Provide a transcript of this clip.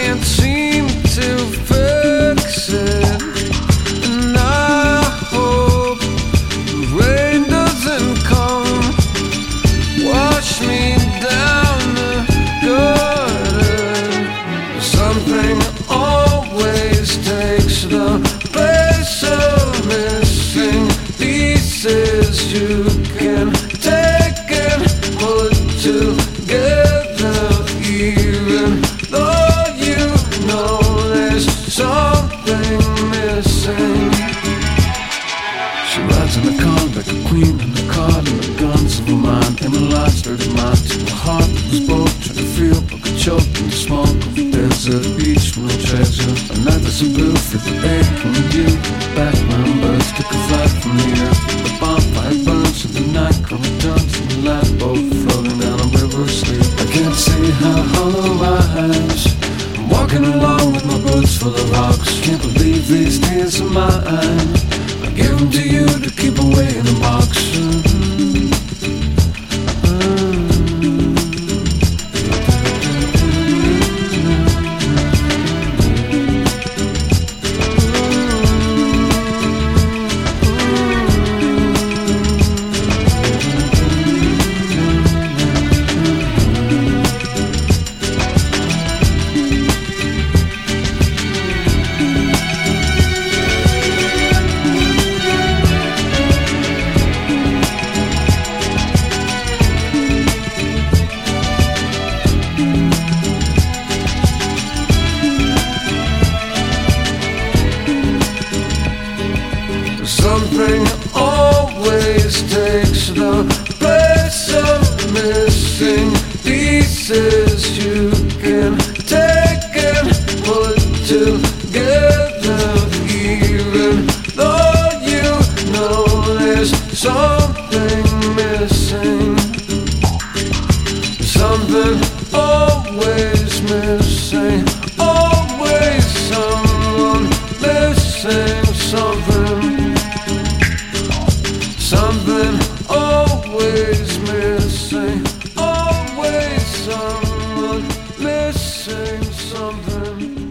can't seem to fix it, and I hope the rain doesn't come, wash me down the gutter. Something always takes the place of missing pieces you can take and put together, even though you know there's something missing. She rides in the car like a queen in the car, and the guns of her mind immortalized her mind to a heart that was broke, trying to feel but could choke in the smoke of a desert beach, no treasure. A night that's so blue for the ache and you back when birds took a flight from the earth. The bonfire burns and the night come returns and the light boat floating down a river of sleep. I can't see how hollow my eyes. I'm walking along with my boots full of rocks. Can't believe these tears are mine. I give them to you to keep away in a box. Something always takes the place of missing pieces you can take and put together, even though you know there's something missing. Something always missing, always someone missing something. Something always missing, always someone missing something.